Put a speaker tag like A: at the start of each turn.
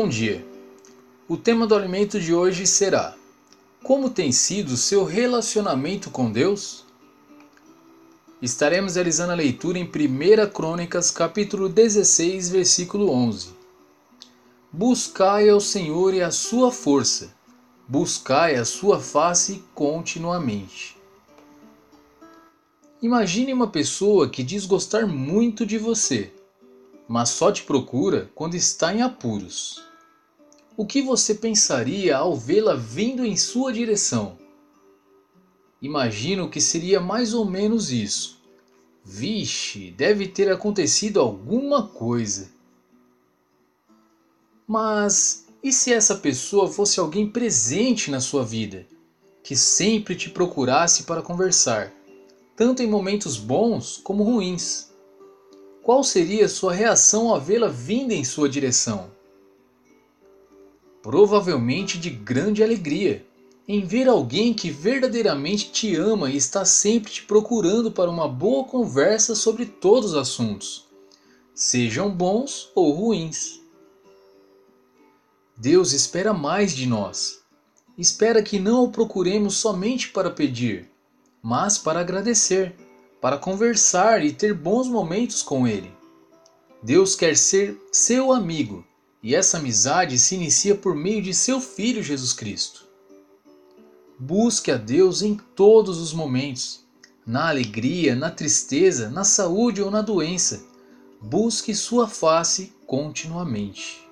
A: Bom dia! O tema do alimento de hoje será: como tem sido o seu relacionamento com Deus? Estaremos realizando a leitura em 1 Crônicas, capítulo 16, versículo 11. Buscai ao Senhor e a sua força, buscai a sua face continuamente. Imagine uma pessoa que diz gostar muito de você, mas só te procura quando está em apuros. O que você pensaria ao vê-la vindo em sua direção? Imagino que seria mais ou menos isso. Vixe, deve ter acontecido alguma coisa. Mas e se essa pessoa fosse alguém presente na sua vida, que sempre te procurasse para conversar, tanto em momentos bons como ruins? Qual seria sua reação ao vê-la vinda em sua direção? Provavelmente de grande alegria, em ver alguém que verdadeiramente te ama e está sempre te procurando para uma boa conversa sobre todos os assuntos, sejam bons ou ruins. Deus espera mais de nós. Espera que não o procuremos somente para pedir, mas para agradecer, para conversar e ter bons momentos com Ele. Deus quer ser seu amigo, e essa amizade se inicia por meio de seu Filho Jesus Cristo. Busque a Deus em todos os momentos, na alegria, na tristeza, na saúde ou na doença. Busque sua face continuamente.